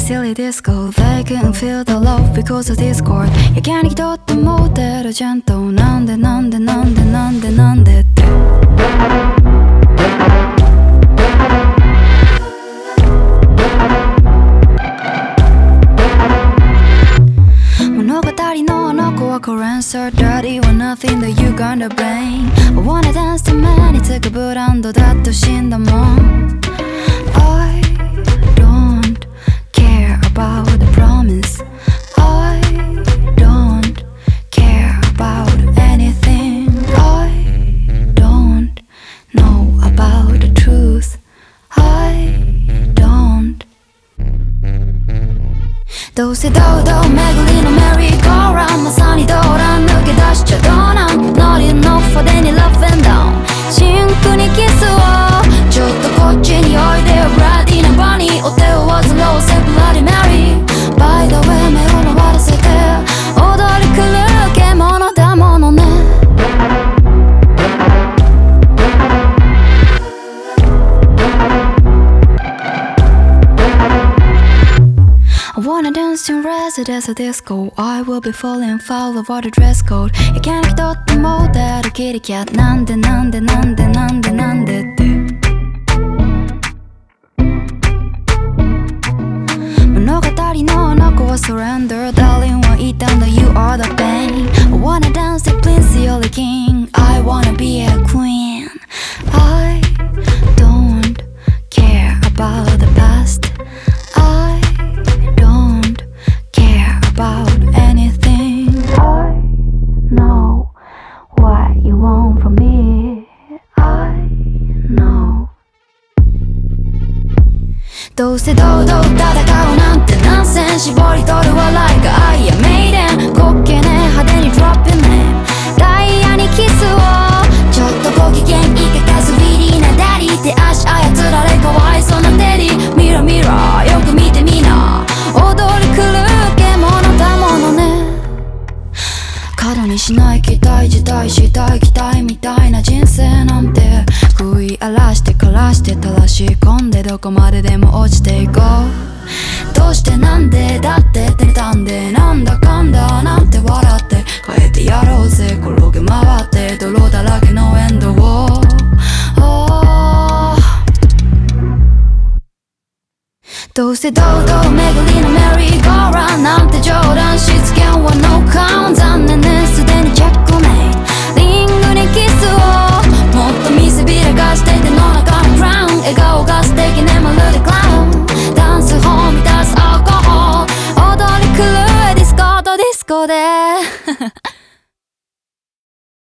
silly disco. They couldn't feel the love because of Discord. やけにとってモテるジェント。なんでなんでなんでなんでなんでって物語のあの子は Korean so dirty was nothing that you gonna blame. I wanna dance to man につくブランドだと死んだもん。I don't care about the promise. I don't care about anything. I don't know about the truth. I don't どうせ堂々巡りのメリーゴーランまさに動乱抜け出しちゃどうなんノリの派手にラフェンダウンシンクにキスをちょっとこっちにおいでよブラディなバニーお手を煩ろうセブラディメリーバイドウェイ目を回らせて踊り狂う獣だものねI wanna dance in residence a disco. I will be falling foul of all the dress code. やけにとってモデルキリキャットなんでなんでなんでなんでなんでって物語のあの子は surrender Darling は言ったんだ You are the pain I wanna dance the prince you're the king I wanna be a queen I don't care about the past I don't care about anything I know what you want from me I know どうせ堂々戦うなんてナンセン絞り取る笑いが愛やメイデン滑稽ね派手にドロップねダイヤにキスをちょっとご機嫌いかかずビリーなダディ手足操られかわいそうなテディミラミラよく見てみな踊り狂う獣だものね過度にしない期待自体したい期待みたいな人生なんて食い荒らして枯らして垂らし込んでどこまででも落ちていこうどうしてなんでだって照れたんでなんだかんだなんて笑って変えてやろうぜ転げ回って泥だらけのエンドをどうせ堂々巡りのメリーゴーランなんて冗談しつけんはノーカウン残念ねすでにチェックメイリングにキスをもっと見せびらかして手の中のクラウン笑顔が素敵ねまるでクラウンダンスホー満たすアルコール踊り狂うディスコとディスコで